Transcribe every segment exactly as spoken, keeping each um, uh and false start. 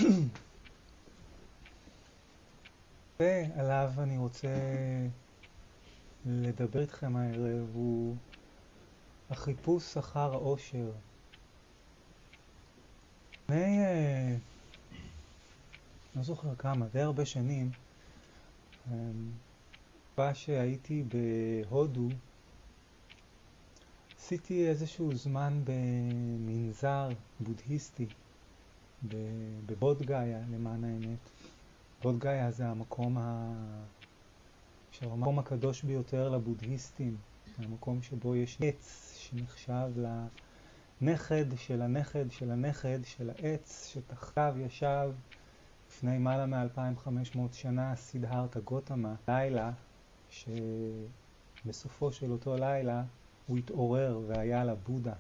ועליו אני רוצה לדבר איתכם הערב הוא החיפוש אחר האושר. לפני, אה, לא זוכר כמה, די הרבה שנים, פעם שהייתי בהודו, עשיתי איזשהו זמן במנזר בודהיסטי בבוד גאיה, למען האמת. בוד גאיה זה המקום ה... המקום הקדוש ביותר לבודהיסטים, המקום שבו יש עץ שנחשב לנכד של הנכד של הנכד של העץ שתחתיו ישב לפני מעלה מ-אלפיים וחמש מאות שנה סידהרתה גותמה. לילה שבסופו של אותו לילה הוא התעורר והיה לבודה.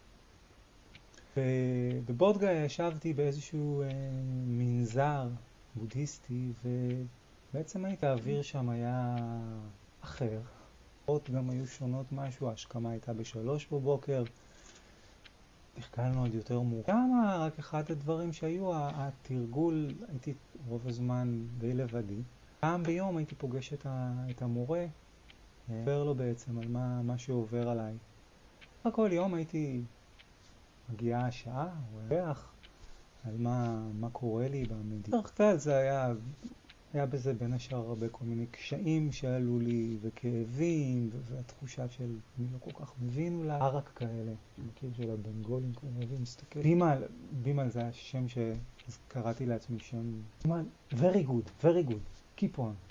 ובבוד גאיה ישבתי באיזשהו אה, מנזר בודהיסטי, ובעצם היית האוויר שם היה אחר. עוד גם היו שונות משהו, ההשכמה הייתה בשלוש בבוקר, תחכלנו עוד יותר מאוחר. כמה רק אחד הדברים שהיו, התרגול, הייתי רוב הזמן די לבדי. פעם ביום הייתי פוגש את, ה, את המורה, עובר לו בעצם על מה, מה שעובר עליי. כל יום הייתי מגיעה השעה, רווח על מה, מה קורה לי במדינה. בדרך כלל זה היה, היה בזה בין השאר הרבה כל מיני קשיים שעלו לי וכאבים, והתחושה של אני לא כל כך מבין אולי, ערק כאלה, מכיר של הבנגולים, כמו אוהבים, מסתכל. בימל, בימל זה השם שקראתי לעצמי שם, בימל, very good, very good, keep on.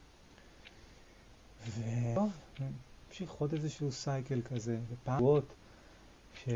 וטוב, המשיך עוד איזשהו סייקל כזה, ופעמות ש...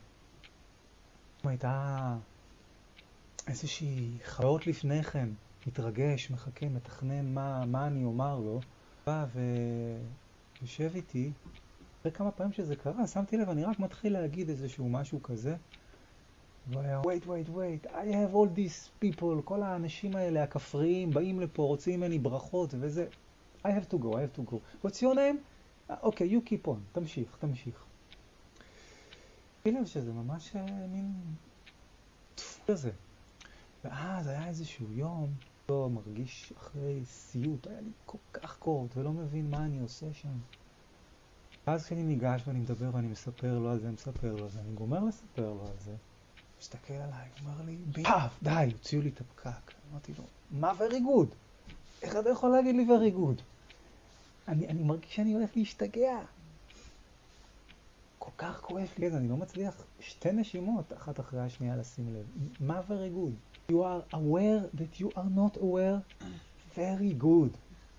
הייתה איזושהי חוויות לפני כן, מתרגש, מחכה, מתכנן מה, מה אני אומר לו, בא ויושב איתי, אחרי כמה פעמים שזה קרה, שמתי לב, אני רק מתחיל להגיד איזשהו משהו כזה, והיה, wait, wait, wait, I have all these people, כל האנשים האלה, הכפריים, באים לפה, רוצים ממני ברכות, וזה, I have to go, I have to go. What's your name? אוקיי, okay, you keep on, תמשיך, תמשיך. לב שזה ממש מין תפור כזה. ואז היה איזשהו יום, לא מרגיש אחרי סיוט, היה לי כל כך קורט ולא מבין מה אני עושה שם. ואז כשאני ניגש ואני מדבר ואני מספר לו על זה, מספר לו על זה, אני גומר לספר לו על זה, מסתכל עליי, אומר לי, פאף, די, הוציאו לי את הפקק. אמרתי לו, מה very good? איך אתה יכול להגיד לי very good? אני, אני מרגיש שאני הולך להשתגע. כל כך כואב לי, אני לא מצליח שתי נשימות אחת אחרי השנייה לשים לב. מה very good? You are aware that you are not aware? very good.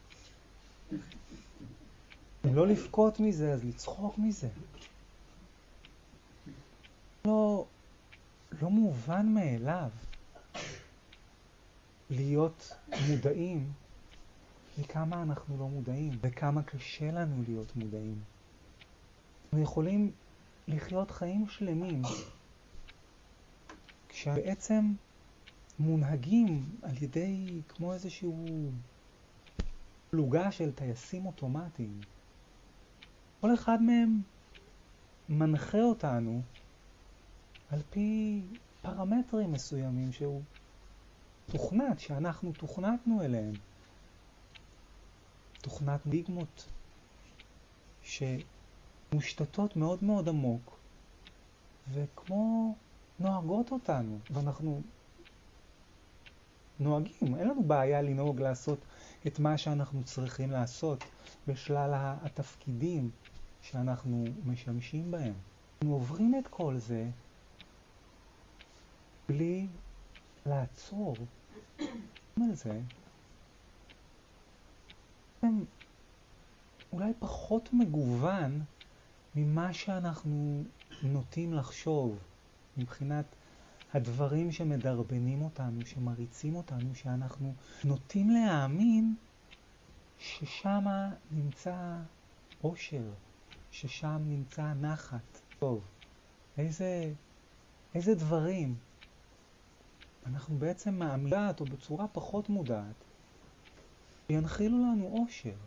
אם לא לבכות מזה, אז לצחוק מזה. לא, לא מובן מאליו להיות מודעים לכמה אנחנו לא מודעים, וכמה קשה לנו להיות מודעים. אנחנו יכולים לחיות חיים שלמים כשבעצם מונהגים על ידי כמו איזשהו פלוגה של טייסים אוטומטיים. כל אחד מהם מנחה אותנו על פי פרמטרים מסוימים שהוא תוכנת, שאנחנו תוכנתנו אליהם. תוכנת דיגמות ש... מושתתות מאוד מאוד עמוק, וכמו נוהגות אותנו, ואנחנו נוהגים, אין לנו בעיה לנהוג לעשות את מה שאנחנו צריכים לעשות בשלל התפקידים שאנחנו משמשים בהם. אנחנו עוברים את כל זה בלי לעצור על זה. אולי פחות מגוון ממה שאנחנו נוטים לחשוב, מבחינת הדברים שמדרבנים אותנו, שמריצים אותנו, שאנחנו נוטים להאמין ששם נמצא אושר, ששם נמצא נחת. טוב, איזה, איזה דברים אנחנו בעצם מאמינת או בצורה פחות מודעת ינחילו לנו אושר.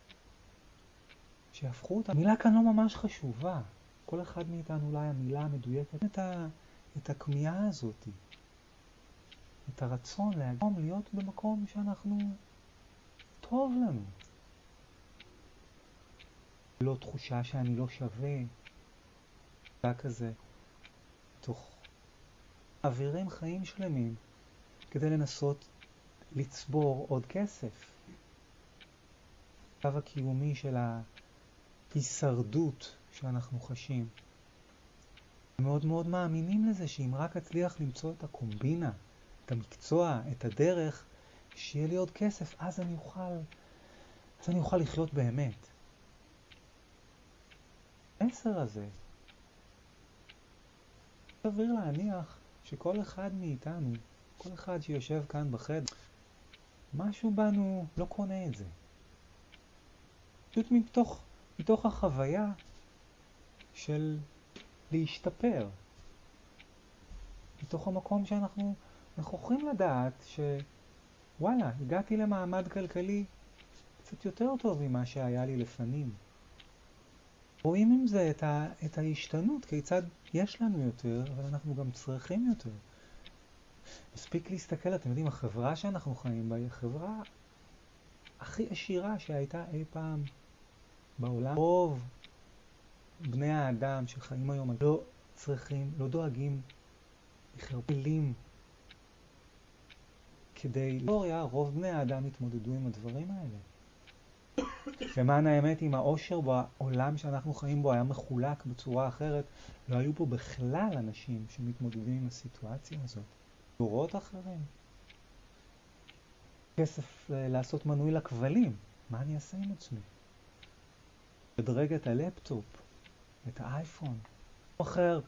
שהפכו אותה. המילה כאן לא ממש חשובה. כל אחד מאיתנו אולי המילה המדויקת את, ה, את הכמיהה הזאת. את הרצון להגום להיות במקום שאנחנו טוב לנו. לא תחושה שאני לא שווה, תחושה כזה, תוך אווירים חיים שלמים כדי לנסות לצבור עוד כסף. הקו הקיומי של ההישרדות שאנחנו חשים. מאוד מאוד מאמינים לזה שאם רק אצליח למצוא את הקומבינה, את המקצוע, את הדרך, שיהיה לי עוד כסף, אז אני אוכל, אז אני אוכל לחיות באמת. המסר הזה, סביר להניח שכל אחד מאיתנו, כל אחד שיושב כאן בחדר, משהו בנו לא קונה את זה. פשוט מתוך, מתוך החוויה של להשתפר. מתוך המקום שאנחנו יכולים לדעת שוואלה, הגעתי למעמד כלכלי קצת יותר טוב ממה שהיה לי לפנים. רואים עם זה את, ה, את ההשתנות, כיצד יש לנו יותר, אבל אנחנו גם צריכים יותר. מספיק להסתכל, אתם יודעים, החברה שאנחנו חיים בה היא החברה הכי עשירה שהייתה אי פעם בעולם. רוב בני האדם שחיים היום לא צריכים, לא דואגים לחרפלים כדי להיסטוריה, רוב בני האדם התמודדו עם הדברים האלה. למען האמת, אם העושר בעולם שאנחנו חיים בו היה מחולק בצורה אחרת, לא היו פה בכלל אנשים שמתמודדים עם הסיטואציה הזאת. דורות אחרים. כסף לעשות מנוי לכבלים, מה אני אעשה עם עצמי? לדרג את הלפטופ, את האייפון, או אחר.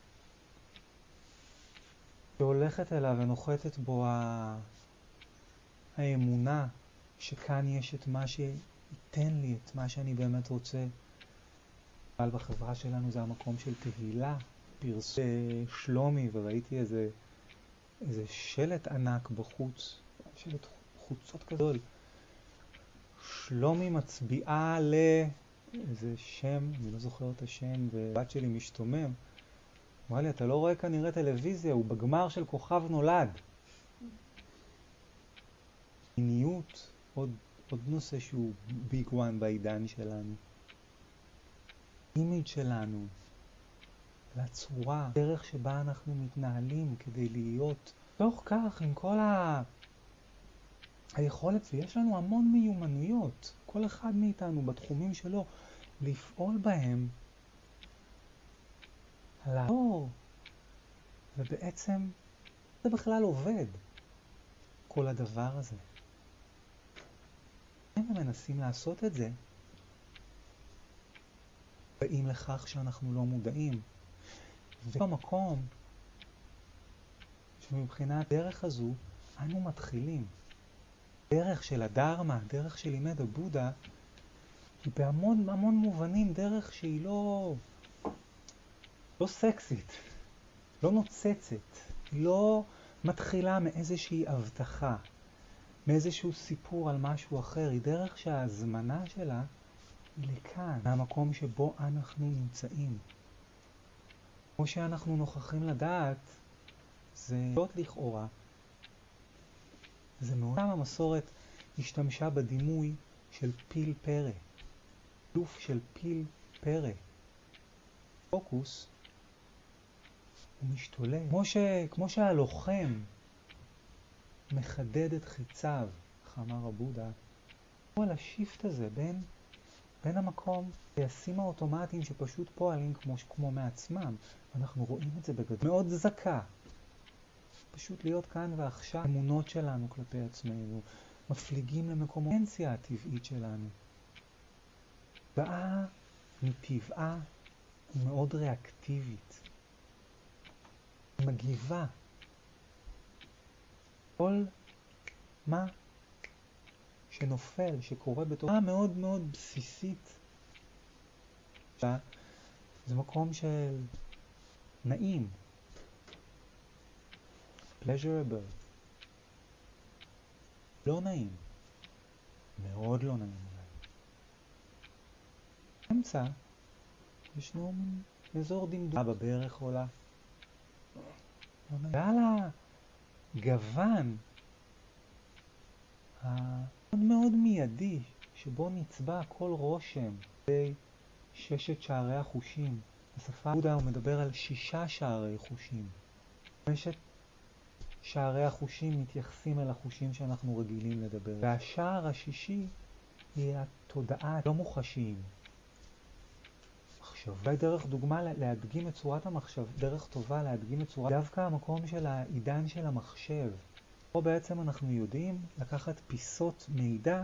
שהולכת אליו ונוחתת בו האמונה שכאן יש את מה שייתן לי, את מה שאני באמת רוצה. אבל בחברה שלנו זה המקום של תהילה, פרסום שלומי, וראיתי איזה, איזה שלט ענק בחוץ, שלט חוצות גדול. שלומי מצביעה לאיזה שם, אני לא זוכר את השם, ובת שלי משתומם. אמרה לי, אתה לא רואה כנראה טלוויזיה, הוא בגמר של כוכב נולד. מיניות, עוד, עוד נושא שהוא ביג וואן בעידן שלנו. אימיג' שלנו, לצורה, דרך שבה אנחנו מתנהלים כדי להיות. תוך כך, עם כל ה... היכולת, ויש לנו המון מיומנויות, כל אחד מאיתנו בתחומים שלו, לפעול בהם, לעבור, ובעצם זה בכלל עובד, כל הדבר הזה. הם מנסים לעשות את זה, באים לכך שאנחנו לא מודעים. ובמקום שמבחינת הדרך הזו, אנו מתחילים. דרך של הדרמה, דרך שלימד הבודה, היא בהמון המון מובנים דרך שהיא לא, לא סקסית, לא נוצצת, היא לא מתחילה מאיזושהי הבטחה, מאיזשהו סיפור על משהו אחר, היא דרך שההזמנה שלה היא לכאן, מהמקום שבו אנחנו נמצאים. כמו שאנחנו נוכחים לדעת, זה לא לכאורה, זה מאוד. גם המסורת השתמשה בדימוי של פיל פרא, לוף של פיל פרא. פוקוס הוא משתולל. כמו, ש... כמו שהלוחם מחדד את חיציו, איך אמר הבודה, הוא על השיפט הזה בין, בין המקום ליסים האוטומטיים שפשוט פועלים כמו, כמו מעצמם. אנחנו רואים את זה בגדול. מאוד זקה. פשוט להיות כאן ועכשיו, אמונות שלנו כלפי עצמנו, מפליגים למקום האינטואיציה הטבעית שלנו. באה מטבעה היא מאוד ריאקטיבית. היא מגיבה. כל מה שנופל, שקורה בתורה מאוד מאוד בסיסית. זה מקום של נעים. pleasurable. לא נעים. מאוד לא נעים. באמצע ישנו אזור דמדום. בברך עולה. ועל הגוון המאוד מאוד מיידי שבו נצבע כל רושם בששת שערי החושים. בשפה בודה הוא מדבר על שישה שערי חושים. חמשת שערי החושים מתייחסים אל החושים שאנחנו רגילים לדבר. והשער השישי היא התודעה לא מוחשיים. מחשבה דרך דוגמה להדגים את צורת המחשב, דרך טובה להדגים את צורת דווקא המקום של העידן של המחשב. פה בעצם אנחנו יודעים לקחת פיסות מידע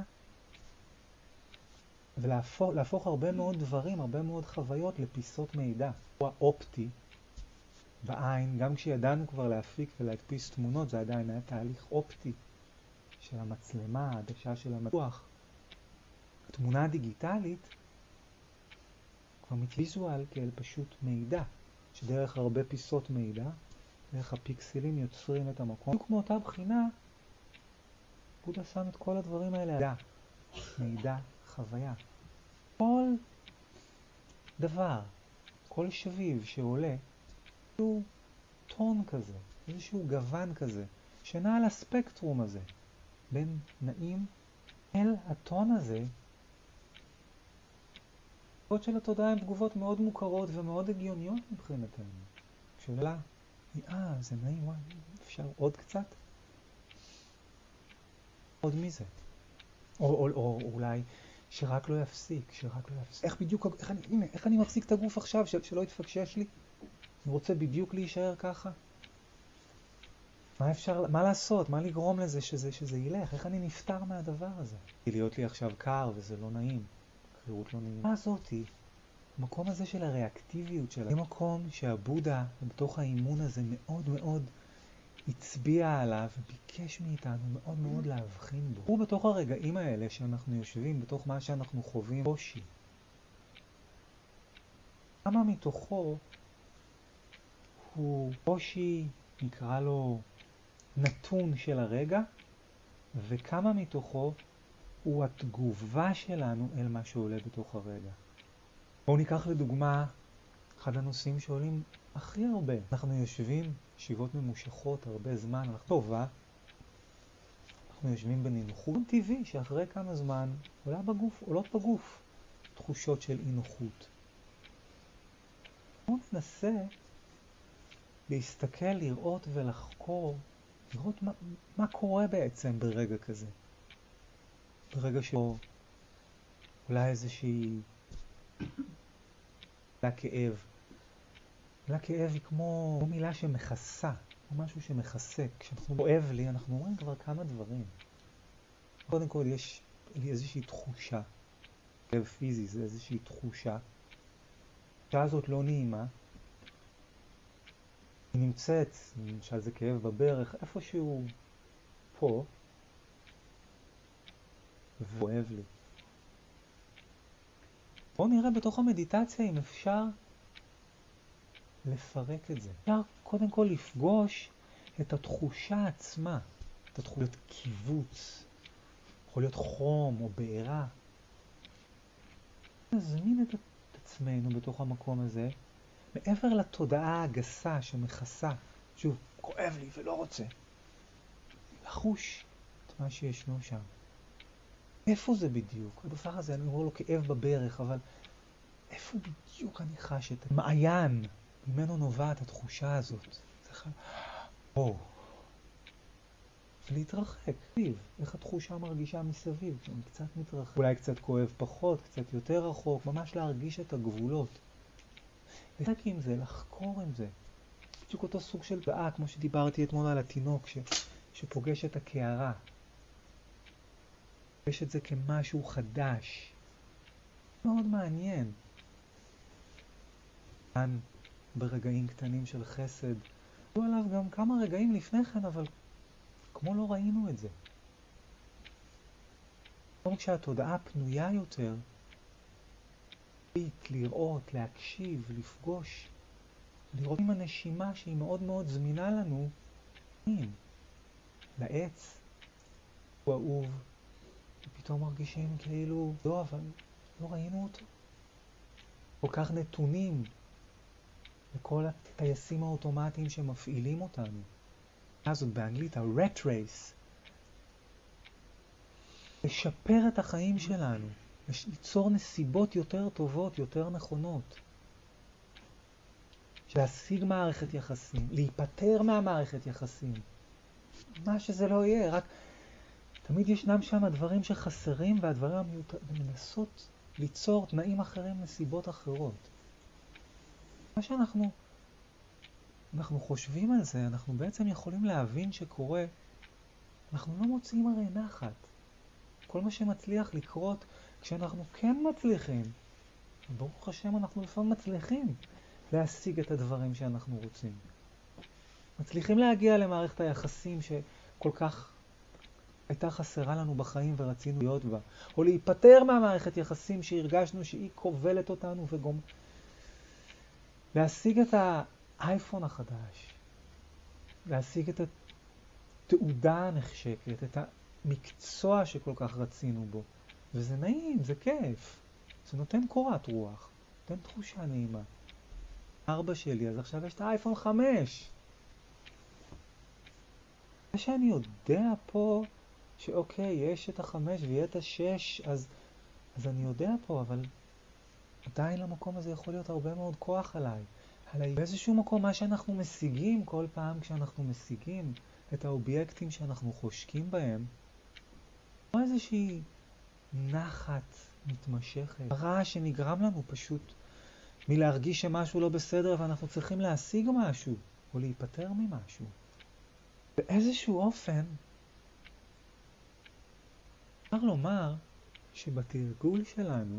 ולהפוך להפוך הרבה מאוד דברים, הרבה מאוד חוויות לפיסות מידע. הוא האופטי בעין, גם כשידענו כבר להפיק ולהדפיס תמונות, זה עדיין היה תהליך אופטי של המצלמה, העדשה של המתוח. התמונה הדיגיטלית כבר מתוויזואל כאל פשוט מידע, שדרך הרבה פיסות מידע, דרך הפיקסלים יוצרים את המקום. כמו אותה בחינה, בודה שם את כל הדברים האלה. מידע, מידע, חוויה. כל דבר, כל שביב שעולה, איזשהו טון כזה, איזשהו גוון כזה, שנע על הספקטרום הזה, בין נעים אל הטון הזה. התגובות של התודעה הן תגובות מאוד מוכרות ומאוד הגיוניות מבחינתנו. שאלה, אה, זה נעים, וואי, אפשר עוד קצת? עוד מזה. או, או, או אולי שרק לא יפסיק, שרק לא יפסיק. איך בדיוק, איך אני, הנה, איך אני מחזיק את הגוף עכשיו, של, שלא יתפקשש לי? אני רוצה בדיוק להישאר ככה? מה אפשר, מה לעשות? מה לגרום לזה שזה, שזה ילך? איך אני נפטר מהדבר הזה? להיות לי עכשיו קר וזה לא נעים. קרירות לא נעים. מה זאתי? המקום הזה של הריאקטיביות שלה, זה מקום שהבודה בתוך האימון הזה מאוד מאוד הצביע עליו וביקש מאיתנו מאוד מאוד להבחין בו. הוא בתוך הרגעים האלה שאנחנו יושבים, בתוך מה שאנחנו חווים קושי. כמה מתוכו הוא קושי, נקרא לו נתון של הרגע, וכמה מתוכו הוא התגובה שלנו אל מה שעולה בתוך הרגע. בואו ניקח לדוגמה אחד הנושאים שעולים הכי הרבה. אנחנו יושבים ישיבות ממושכות הרבה זמן, אנחנו טובה, אנחנו יושבים בנינוחות טבעי שאחרי כמה זמן עולה בגוף, עולות בגוף תחושות של אי-נוחות. בואו ננסה להסתכל, לראות ולחקור, לראות מה, מה קורה בעצם ברגע כזה. ברגע שבו אולי איזושהי מילה כאב. מילה כאב היא כמו מילה שמכסה, או משהו שמכסה. כשאנחנו כואב לי, אנחנו אומרים כבר כמה דברים. קודם כל יש לי איזושהי תחושה. כאב פיזי זה איזושהי תחושה. התחושה הזאת לא נעימה. היא נמצאת, למשל זה כאב בברך, איפשהו פה, וכואב לי. בואו נראה בתוך המדיטציה אם אפשר לפרק את זה. אפשר קודם כל לפגוש את התחושה עצמה, את התחושות קיבוץ, יכול להיות חום או בעירה. נזמין את עצמנו בתוך המקום הזה, מעבר לתודעה הגסה שמכסה, שוב, כואב לי ולא רוצה, לחוש את מה שישנו שם. איפה זה בדיוק? הדבר הזה, אני אומר לו כאב בברך, אבל איפה בדיוק אני חש את המעיין? ממנו נובעת התחושה הזאת. צריך... או. ולהתרחק. איך התחושה מרגישה מסביב? כשאני קצת מתרחק. אולי קצת כואב פחות, קצת יותר רחוק, ממש להרגיש את הגבולות. לשחק עם זה, לחקור עם זה. בדיוק אותו סוג של דעה, כמו שדיברתי אתמול על התינוק ש... שפוגש את הקערה. יש את זה כמשהו חדש. מאוד מעניין. כאן ברגעים קטנים של חסד. היו עליו גם כמה רגעים לפני כן, אבל כמו לא ראינו את זה. כמו כשהתודעה פנויה יותר, לראות, להקשיב, לפגוש, לראות עם הנשימה שהיא מאוד מאוד זמינה לנו, לעץ, הוא אהוב, ופתאום מרגישים כאילו, לא, אבל לא ראינו אותו. כל כך נתונים לכל הטייסים האוטומטיים שמפעילים אותנו. הזאת באנגלית, ה-rat race, לשפר את החיים שלנו, ליצור נסיבות יותר טובות, יותר נכונות, להשיג מערכת יחסים, להיפטר מהמערכת יחסים, מה שזה לא יהיה, רק תמיד ישנם שם דברים שחסרים, והדברים המיותר, ומנסות ליצור תנאים אחרים, נסיבות אחרות. מה שאנחנו אנחנו חושבים על זה, אנחנו בעצם יכולים להבין שקורה, אנחנו לא מוצאים הרי נחת. כל מה שמצליח לקרות, כשאנחנו כן מצליחים, ברוך השם אנחנו לפעמים מצליחים להשיג את הדברים שאנחנו רוצים. מצליחים להגיע למערכת היחסים שכל כך הייתה חסרה לנו בחיים ורצינו להיות בה. או להיפטר מהמערכת יחסים שהרגשנו שהיא כובלת אותנו וגום... להשיג את האייפון החדש. להשיג את התעודה הנחשקת, את המקצוע שכל כך רצינו בו. וזה נעים, זה כיף. זה נותן קורת רוח. נותן תחושה נעימה. ארבע שלי, אז עכשיו יש את האייפון חמש. זה שאני יודע פה שאוקיי, יש את החמש ויהיה את השש, אז, אז אני יודע פה, אבל עדיין למקום הזה יכול להיות הרבה מאוד כוח עליי. עליי. באיזשהו מקום, מה שאנחנו משיגים כל פעם כשאנחנו משיגים את האובייקטים שאנחנו חושקים בהם, או איזושהי נחת מתמשכת. הרעש שנגרם לנו פשוט מלהרגיש שמשהו לא בסדר ואנחנו צריכים להשיג משהו, או להיפטר ממשהו. באיזשהו אופן, אפשר לומר שבתרגול שלנו,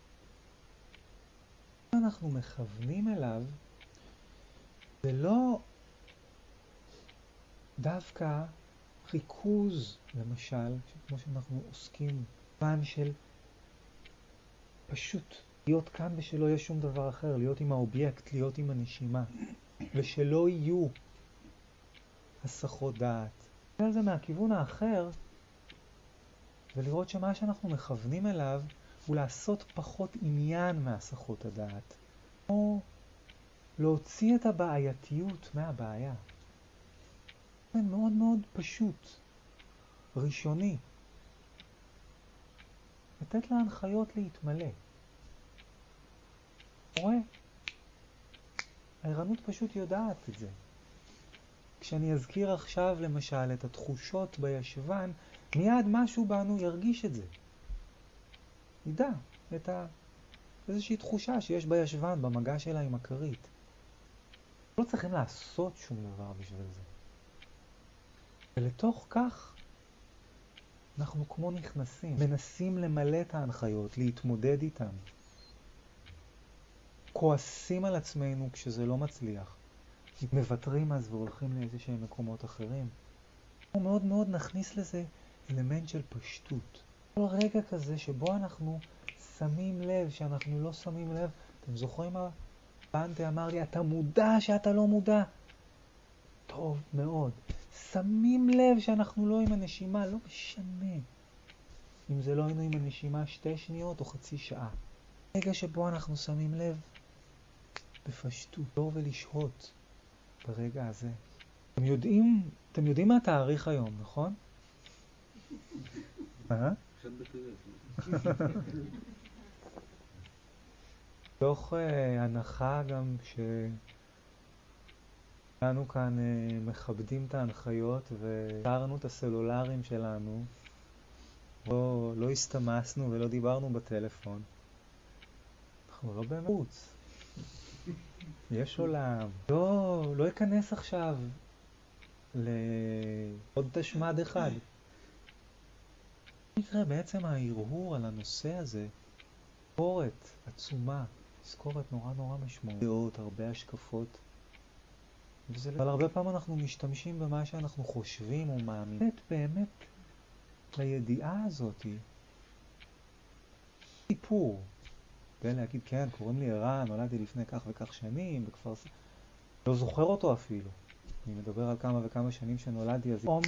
אנחנו מכוונים אליו, זה לא דווקא ריכוז, למשל, כמו שאנחנו עוסקים, פן של פשוט להיות כאן ושלא יהיה שום דבר אחר, להיות עם האובייקט, להיות עם הנשימה, ושלא יהיו הסחות דעת. זה מהכיוון האחר, ולראות שמה שאנחנו מכוונים אליו הוא לעשות פחות עניין מהסחות הדעת. או להוציא את הבעייתיות מהבעיה. זה מאוד מאוד פשוט, ראשוני. לתת להנחיות להתמלא. רואה? הערנות פשוט יודעת את זה. כשאני אזכיר עכשיו למשל את התחושות בישבן, מיד משהו בנו ירגיש את זה. ידע את ה... איזושהי תחושה שיש בישבן, במגע שלה עם הכרית. לא צריכים לעשות שום דבר בשביל זה. ולתוך כך, אנחנו כמו נכנסים, מנסים למלא את ההנחיות, להתמודד איתן. כועסים על עצמנו כשזה לא מצליח. מבטרים אז והולכים לאיזה שהם מקומות אחרים. אנחנו מאוד מאוד נכניס לזה אלמנט של פשטות. כל רגע כזה שבו אנחנו שמים לב, שאנחנו לא שמים לב, אתם זוכרים מה? בנטה אמר לי, אתה מודע שאתה לא מודע? טוב מאוד. שמים לב שאנחנו לא עם הנשימה, לא משנה. אם זה לא היינו עם הנשימה שתי שניות או חצי שעה. רגע שבו אנחנו שמים לב, בפשטות, לא ולשהות ברגע הזה. אתם יודעים, אתם יודעים מה התאריך היום, נכון? אה? אחד בטבת. תוך uh, הנחה גם שאנו כאן uh, מכבדים את ההנחיות ושרנו את הסלולרים שלנו, לא, לא הסתמסנו ולא דיברנו בטלפון. אנחנו לא במרוץ. יש עולם. לא, לא ייכנס עכשיו לעוד תשמד אחד. נקרא בעצם ההרהור על הנושא הזה, תזכורת עצומה, תזכורת נורא נורא משמעותית, הרבה השקפות. וזה אבל הרבה פעמים אנחנו משתמשים במה שאנחנו חושבים או מאמינים. באמת, באמת, לידיעה הזאת, סיפור. ולהגיד, כן, קוראים לי ערן, נולדתי לפני כך וכך שנים, בכפר... לא זוכר אותו אפילו. אני מדבר על כמה וכמה שנים שנולדתי, אז... פתאום...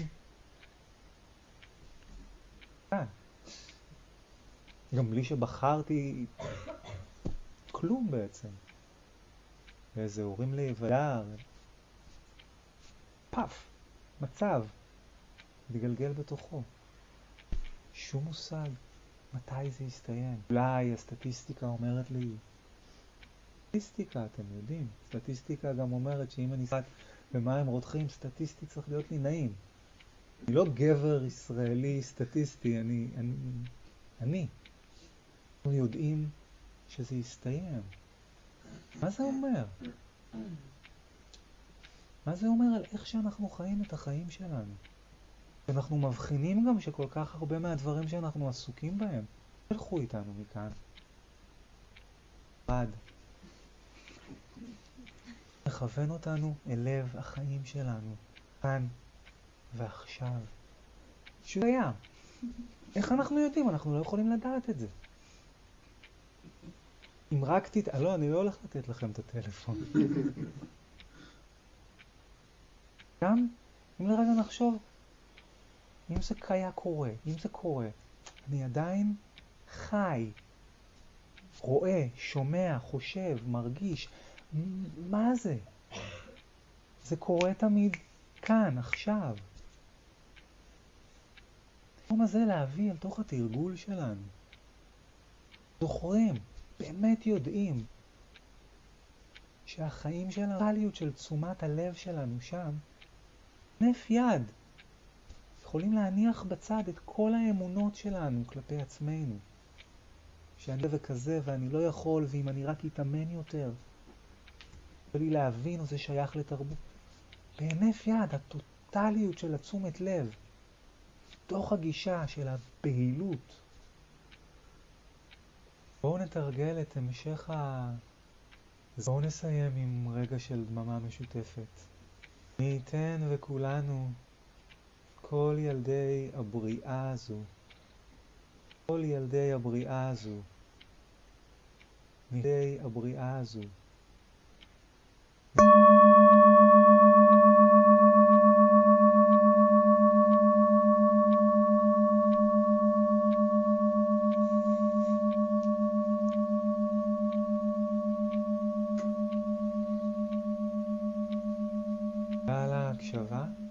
כן. גם בלי שבחרתי כלום בעצם. ואיזה הורים להיוולד. פף. מצב, להתגלגל בתוכו. שום מושג מתי זה יסתיים. אולי הסטטיסטיקה אומרת לי, סטטיסטיקה, אתם יודעים, סטטיסטיקה גם אומרת שאם אני סטט במה הם רותחים, סטטיסטי צריך להיות לי נעים. אני לא גבר ישראלי סטטיסטי, אני, אני, אני. אנחנו יודעים שזה יסתיים. מה זה אומר? מה זה אומר על איך שאנחנו חיים את החיים שלנו? אנחנו מבחינים גם שכל כך הרבה מהדברים שאנחנו עסוקים בהם, תלכו איתנו מכאן. עד. מכוון אותנו אל לב החיים שלנו, כאן ועכשיו. שהוא היה. איך אנחנו יודעים? אנחנו לא יכולים לדעת את זה. אם רק תת... לא, אני לא הולך לתת לכם את הטלפון. גם, אם לרגע נחשוב, אם זה היה קורה, אם זה קורה, אני עדיין חי, רואה, שומע, חושב, מרגיש. מה זה? זה קורה תמיד כאן, עכשיו. היום הזה להביא אל תוך התרגול שלנו. זוכרים, באמת יודעים, שהחיים של הריאליות של תשומת הלב שלנו שם, נף יד. יכולים להניח בצד את כל האמונות שלנו כלפי עצמנו. שאני וכזה ואני לא יכול, ואם אני רק אתאמן יותר, יכול לי להבין, או זה שייך לתרבות. בהינף יד, הטוטליות של התשומת לב, תוך הגישה של הבהילות. בואו נתרגל את המשך ה... בואו נסיים עם רגע של דממה משותפת. מי ייתן וכולנו, כל ילדי הבריאה הזו, כל ילדי הבריאה הזו, ילדי הבריאה הזו, ועל ההקשבה